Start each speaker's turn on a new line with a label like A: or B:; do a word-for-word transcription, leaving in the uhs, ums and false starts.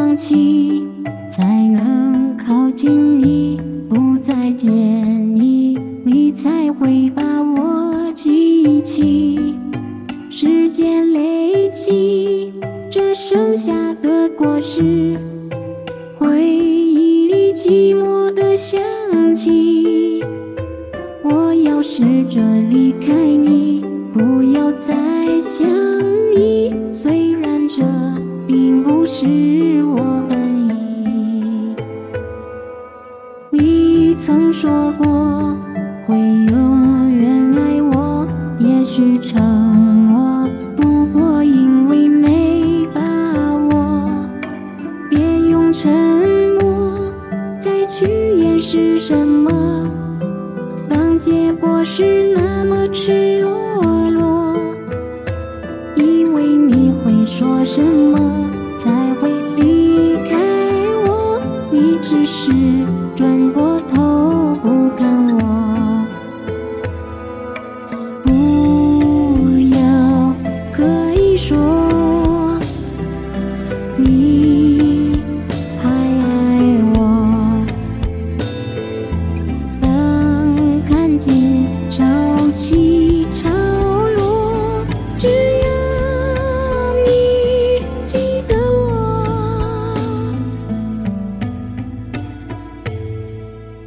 A: 放弃，才能靠近你，不再见你，你才会把我记起。时间累积，这剩下的果实，回忆里寂寞的香气。我要试着离开你，不要再想你，虽然这并不是我本意。你曾说过会永远爱我，也许承诺，不过因为没把握。别用沉默再去掩饰什么，当结果是那么赤裸裸。以为你会说什么，